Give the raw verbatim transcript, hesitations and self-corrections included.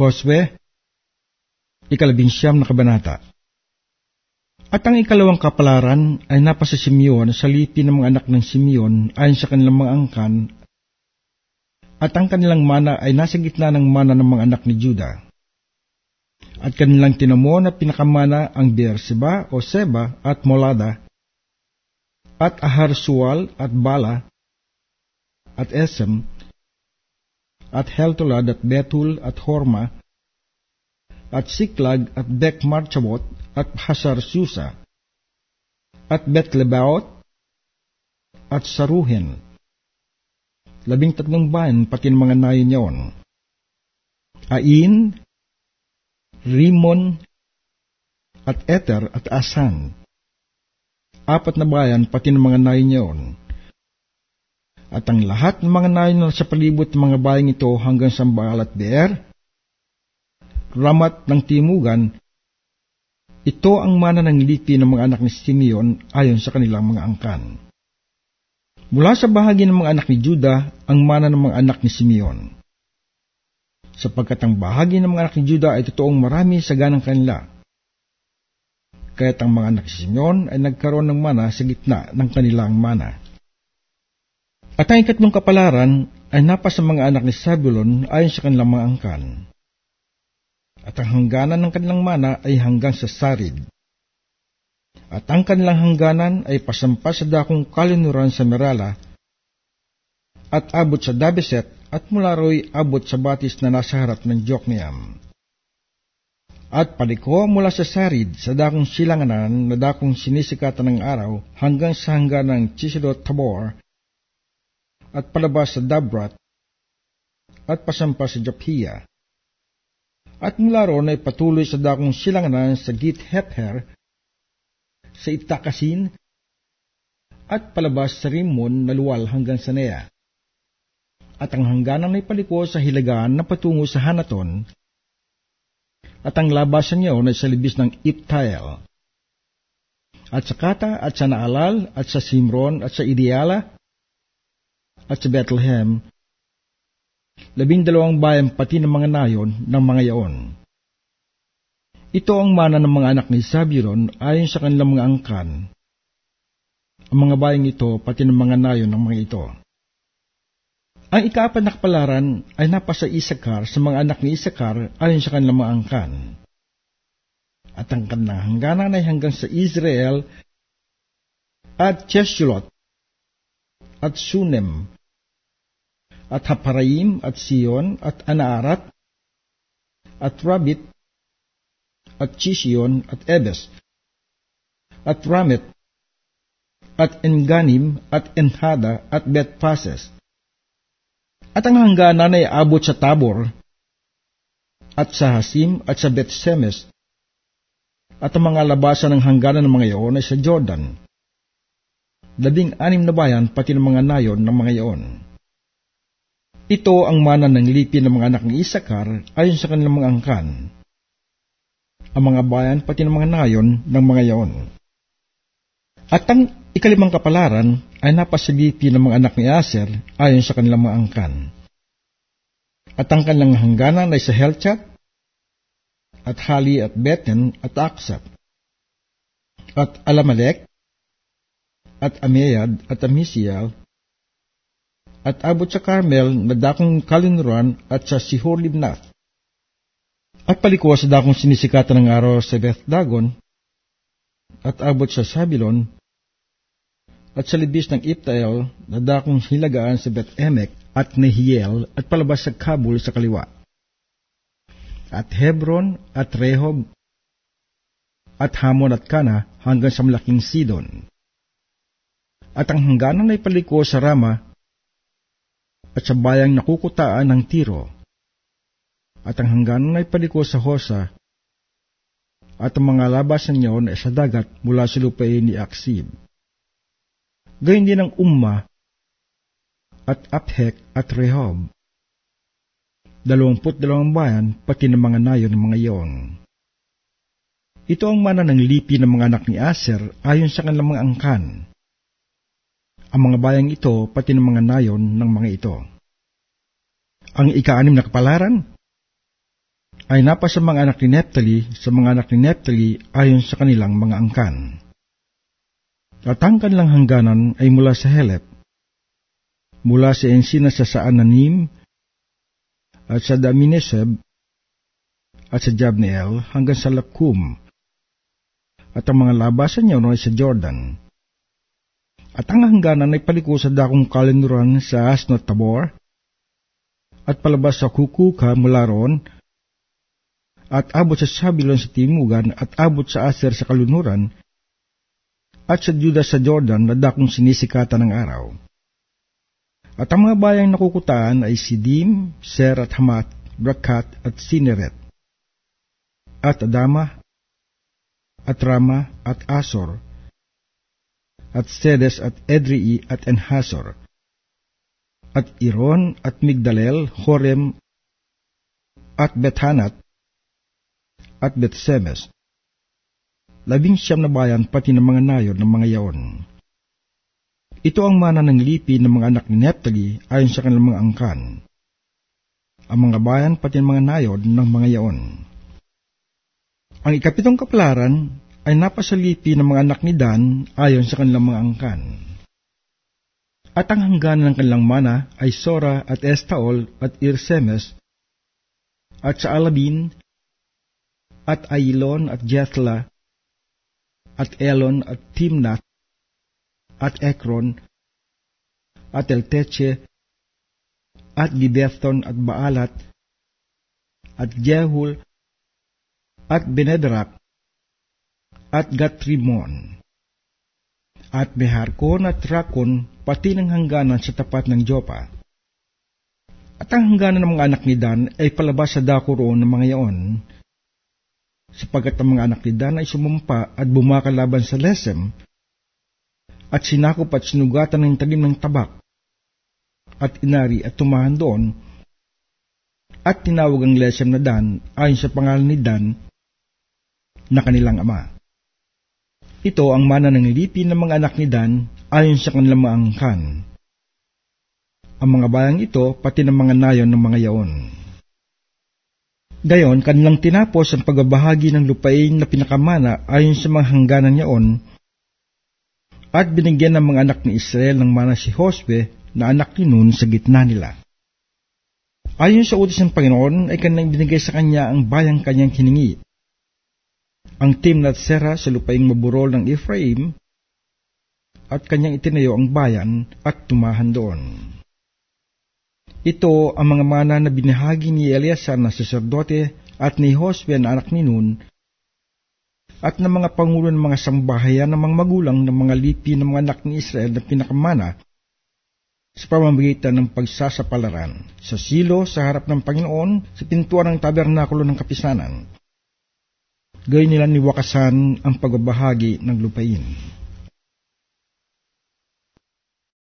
Josue, ikalabing siyam na kabanata. At ang ikalawang kapalaran ay napa sa Simeon sa lipi ng mga anak ng Simeon ayon sa kanilang mga angkan, at ang kanilang mana ay nasa gitna ng mana ng mga anak ni Juda. At kanilang tinamo na pinakamana ang Beerseba o Seba at Molada, at Aharsual at Bala, at Esem, at Heltolad at Betul at Horma, at Siklag at Bek-Marchabot at Hasar-Susa, at Bet-Lebaot at Saruhen. Labing tatlong bayan pati ng mga nayon niyon. Ain, Rimon, at Eter at Asan. Apat na bayan pati ng mga nayon niyon. At ang lahat ng mga nayon na sa palibot ng mga bayang ito hanggang sa Baal at Beer, Ramat ng Timugan, ito ang mana ng lipi ng mga anak ni Simeon ayon sa kanilang mga angkan. Mula sa bahagi ng mga anak ni Juda, ang mana ng mga anak ni Simeon. Sapagkat ang bahagi ng mga anak ni Juda ay totoong marami sa ganang kanila. Kaya't ang mga anak ni Simeon ay nagkaroon ng mana sa gitna ng kanilang mana. At ang ikatlong kapalaran ay napa sa mga anak ni Zabulon ayon sa kanilang mga angkan. At ang hangganan ng kanilang mana ay hanggang sa Sarid. At ang kanilang hangganan ay pasampas sa dakong kalinuran sa Merala, at abot sa Dabeset, at mula ro'y abot sa batis na nasa harap ng Jokneam. At paliko mula sa Sarid, sa dakong silanganan na dakong sinisikatan ng araw, hanggang sa hangganan ng Chisilot Tabor, at palabas sa Dabrat, at pasampas sa Japhia. At mula roon ay patuloy sa dakong silanganan sa Git-Hepher, sa Itakasin, at palabas sa Rimon na luwal hanggang sa Nea. At ang hangganan ay paliko sa hilagaan na patungo sa Hanaton, at ang labasan niya ay sa libis ng Iptael. At sa Kata, at sa Naalal, at sa Simron, at sa Ideala, at sa Bethlehem, labing dalawang bayan pati ng mga nayon ng mga yaon. Ito ang mana ng mga anak ni Zabulon ayon sa kanilang mga angkan. Ang mga bayang ito pati ng mga nayon ng mga ito. Ang ikaapat na kapalaran ay napa sa Isakar sa mga anak ni Isakar ayon sa kanilang mga angkan. At ang kanilang hangganan ay hanggang sa Israel at Cheshulot at Sunem, at Haparaim, at Sion, at Anaarat, at Rabit, at Chishion, at Ebes, at Ramet, at Enganim, at Enhada, at Betpases. At ang hangganan ay abot sa Tabor, at sa Hasim, at sa Betsemes, at ang mga labasan ng hangganan ng mga iyon ay sa Jordan. Labing anim na bayan pati ng mga nayon ng mga iyon. Ito ang mana ng lipi ng mga anak ni Isakar ayon sa kanilang mga angkan. Ang mga bayan pati ng mga nayon ng mga iyon. At ang ikalimang kapalaran ay napa sa lipi ng mga anak ni Aser ayon sa kanilang mga angkan. At ang kanilang hangganan ay sa Helchat, at Hali, at Beten, at Aksat, at Alamalek, at Ameyad, at Amisiel, at abot sa Carmel na dakong kalinuran at sa Sihor-Libnath. At paliko sa dakong sinisikatan ng araw sa Beth-Dagon, at abot sa Sabilon, at sa libis ng Iptael na dakong hilagaan sa Beth-Emek at Nehiel at palabas sa Kabul sa kaliwa. At Hebron at Rehob, at Hamon at Kana hanggang sa malaking Sidon. At ang hangganan ay paliko sa Rama, at sa bayang nakukutaan ng Tiro, at ang hangganan ay paliko sa Hosa, at ang mga labasan niyon ay sa dagat mula sa lupain ni Aksib. Gayon din ang Umma, at Aphek, at Rehob, dalawamput dalawang bayan, pati ng mga nayon ng mga iyon. Ito ang mana ng lipi ng mga anak ni Aser ayon sa kanilang mga angkan. Ang mga bayang ito, pati ng mga nayon ng mga ito. Ang ika-anim na kapalaran ay napa sa mga anak ni Nephtali sa mga anak ni Nephtali ayon sa kanilang mga angkan. At ang kanilang hangganan ay mula sa Helep, mula sa Ensina sa Saananim, at sa Damineseb, at sa Jabneel hanggang sa Lakum, at ang mga labasan niya ay sa Jordan. At ang hangganan ay paliko sa dakong kalinuran sa Asnot Tabor, at palabas sa Kukuka mula roon, at abot sa Sabilon sa timugan, at abot sa Aser sa kalunuran, at sa Juda sa Jordan na dakong sinisikatan ng araw. At ang mga bayang nakukutaan ay Sidim, Ser at Hamat, Brakat at Sineret, at Adama, at Rama, at Asor, at Sedes at Edrei at Enhasor, at Iron at Migdalel, Horem, at Bethanat, at Betsemes. Labing siyam na bayan pati ng mga nayon ng mga yaon. Ito ang mana ng lipi ng mga anak ni Nephtali ayon sa kanilang mga angkan. Ang mga bayan pati ng mga nayon ng mga yaon. Ang ikapitong kapalaran ay napasalipi ng mga anak ni Dan ayon sa kanilang mga angkan. At ang hangganan ng kanilang mana ay Sora at Estaol at Irsemes, at sa Alabin, at Ailon at Jethla, at Elon at Timnath, at Ekron, at Elteche, at Gibethon at Baalat, at Jehul, at Benedrak, at Gatrimon, at Beharkon at Rakon, pati ng hangganan sa tapat ng Jopa. At ang hangganan ng mga anak ni Dan ay palabas sa dako roon ng mga yaon, sapagkat ang mga anak ni Dan ay sumumpa at bumakalaban sa Lesem, at sinakop at sinugatan ng talim ng tabak, at inari at tumahan doon, at tinawag ang Lesem na Dan ayon sa pangalan ni Dan na kanilang ama. Ito ang mana ng lipi ng mga anak ni Dan ayon sa kanilang mga angkan. Ang mga bayang ito pati ng mga nayon ng mga yaon. Gayon, kanilang tinapos ang pagbabahagi ng lupain na pinakamana ayon sa mga hangganan yaon, at binigyan ng mga anak ni Israel ng mana si Josue na anak ni Nun sa gitna nila. Ayon sa utos ng Panginoon ay kanilang binigay sa kanya ang bayang kanyang hiningi, ang Timnath Serah sa lupaing maburol ng Ephraim, at kanyang itinayo ang bayan at tumahan doon. Ito ang mga mana na binahagi ni Eleazar na saserdote at ni Josue na anak ni Nun, at ng mga pangulo ng mga sambahayan ng mga magulang ng mga lipi ng mga anak ni Israel na pinakamana sa pamamagitan ng pagsasapalaran sa silo sa harap ng Panginoon sa pintuan ng tabernakulo ng kapisanan. Gayon nila niwakasan ang pagbabahagi ng lupain.